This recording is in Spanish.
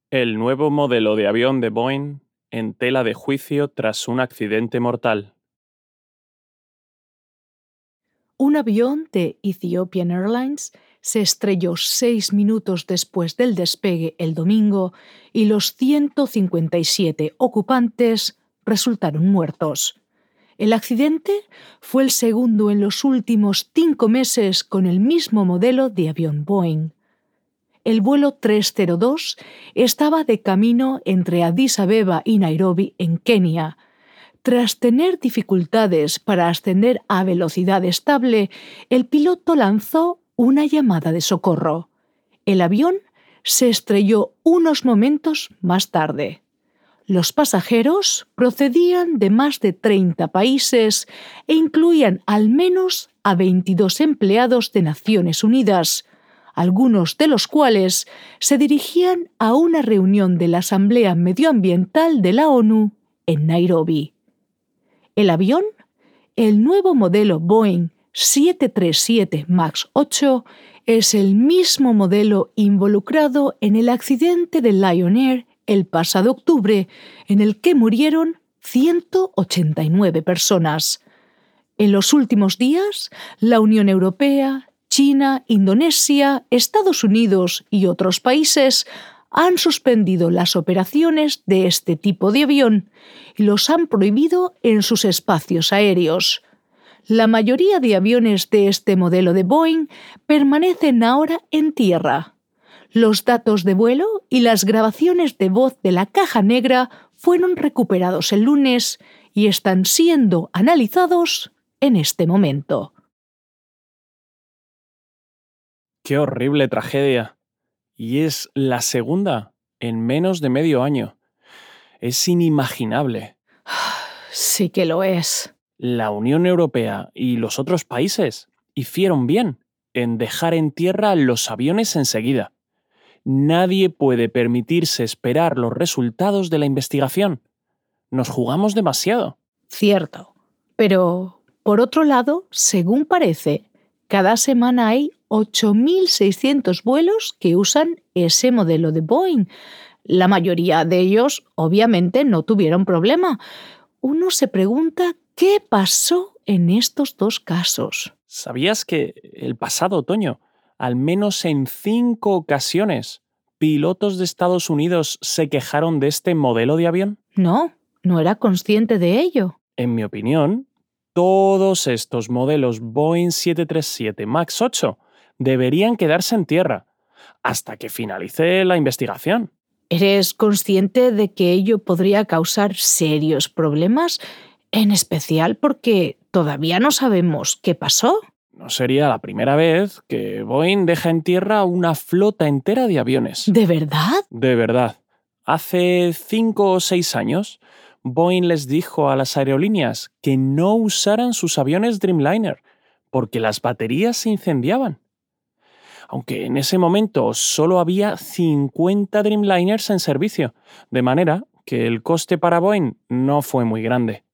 El nuevo modelo de avión de Boeing en tela de juicio tras un accidente mortal. Un avión de Ethiopian Airlines se estrelló 6 minutos después del despegue el domingo y los 157 ocupantes resultaron muertos. El accidente fue el segundo en los últimos 5 meses con el mismo modelo de avión Boeing. El vuelo 302 estaba de camino entre Addis Abeba y Nairobi, en Kenia. Tras tener dificultades para ascender a velocidad estable, el piloto lanzó una llamada de socorro. El avión se estrelló unos momentos más tarde. Los pasajeros procedían de más de 30 países e incluían al menos a 22 empleados de Naciones Unidas, algunos de los cuales se dirigían a una reunión de la Asamblea Medioambiental de la ONU en Nairobi. El avión, el nuevo modelo Boeing 737 MAX 8, es el mismo modelo involucrado en el accidente de Lion Air el pasado octubre, en el que murieron 189 personas. En los últimos días, la Unión Europea, China, Indonesia, Estados Unidos y otros países han suspendido las operaciones de este tipo de avión y los han prohibido en sus espacios aéreos. La mayoría de aviones de este modelo de Boeing permanecen ahora en tierra. Los datos de vuelo y las grabaciones de voz de la caja negra fueron recuperados el lunes y están siendo analizados en este momento. ¡Qué horrible tragedia! Y es la segunda en menos de medio año. Es inimaginable. Sí que lo es. La Unión Europea y los otros países hicieron bien en dejar en tierra los aviones enseguida. Nadie puede permitirse esperar los resultados de la investigación. Nos jugamos demasiado. Cierto. Pero, por otro lado, según parece, cada semana hay 8.600 vuelos que usan ese modelo de Boeing. La mayoría de ellos, obviamente, no tuvieron problema. Uno se pregunta qué pasó en estos dos casos. ¿Sabías que el pasado otoño, al menos en 5 ocasiones, pilotos de Estados Unidos se quejaron de este modelo de avión? No, no era consciente de ello. En mi opinión, todos estos modelos Boeing 737 MAX 8 deberían quedarse en tierra hasta que finalice la investigación. ¿Eres consciente de que ello podría causar serios problemas? En especial porque todavía no sabemos qué pasó. No sería la primera vez que Boeing deja en tierra una flota entera de aviones. ¿De verdad? De verdad. Hace 5 o 6 años, Boeing les dijo a las aerolíneas que no usaran sus aviones Dreamliner porque las baterías se incendiaban. Aunque en ese momento solo había 50 Dreamliners en servicio, de manera que el coste para Boeing no fue muy grande.